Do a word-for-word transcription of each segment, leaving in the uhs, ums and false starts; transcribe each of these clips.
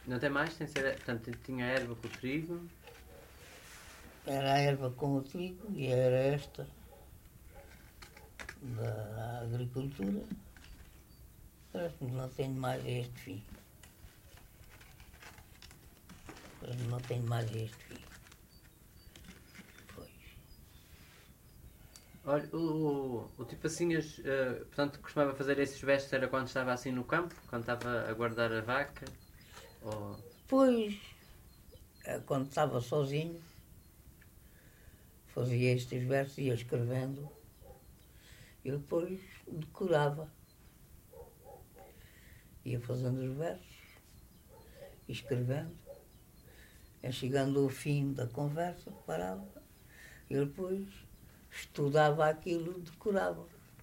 Não tem mais? Tem que ser, portanto, tinha a erva com o trigo. Era a erva com o trigo e era esta da agricultura. Parece-me que não tenho mais este fim. Parece-me que não tenho mais este fim. Pois. Olha, o, o, o tipo assim, as, uh, portanto, costumava fazer esses vestes era quando estava assim no campo? Quando estava a guardar a vaca? Ou... Pois, quando estava sozinho, fazia estes versos, ia escrevendo e depois decorava. Ia fazendo os versos, escrevendo, e chegando ao fim da conversa, parava e depois estudava aquilo, decorava.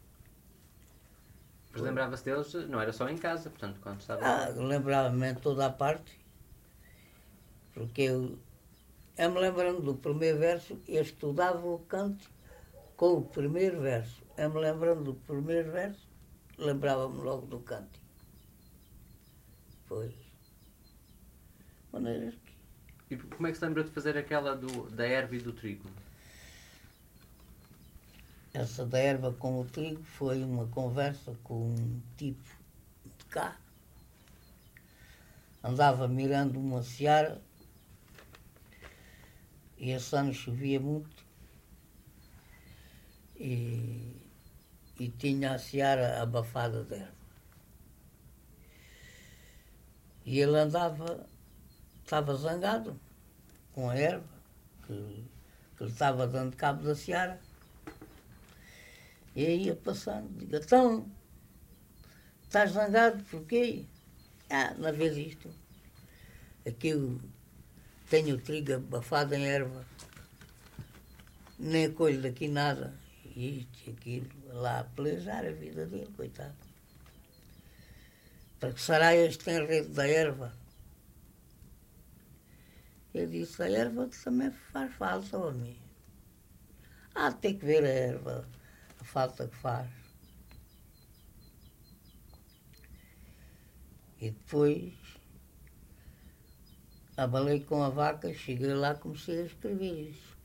Mas lembrava-se deles, não era só em casa, portanto, quando estava... Ah, lembrava-me de toda a parte, porque eu, eu me lembrando do primeiro verso, eu estudava o canto com o primeiro verso. Eu me lembrando do primeiro verso, lembrava-me logo do canto. Pois. Maneiras que... E como é que se lembrou de fazer aquela do, da erva e do trigo? Essa da erva com o trigo foi uma conversa com um tipo de cá. Andava mirando uma seara e esse ano chovia muito e, e tinha a seara abafada de erva. E ele andava, estava zangado com a erva, que, que ele estava dando cabo da seara. E aí ia passando, digo, então, estás zangado porquê? Ah, não vês isto. Aqui eu tenho o trigo abafado em erva, nem colho daqui nada. E isto e aquilo, lá a pelejar a vida dele, coitado. Para que será este enredo da erva? Eu disse, a erva também faz falta a mim. Há de ter que ver a erva, a falta que faz. E depois abalei com a vaca, cheguei lá e comecei a escrever isso.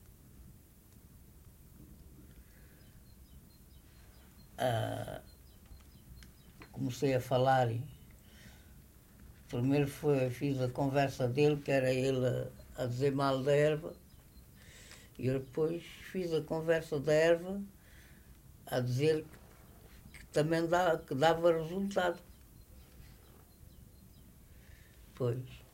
Ah, comecei a falar. Primeiro foi, fiz a conversa dele, que era ele a, a dizer mal da erva, e depois fiz a conversa da erva a dizer que, que também dá, que dava resultado. Pois.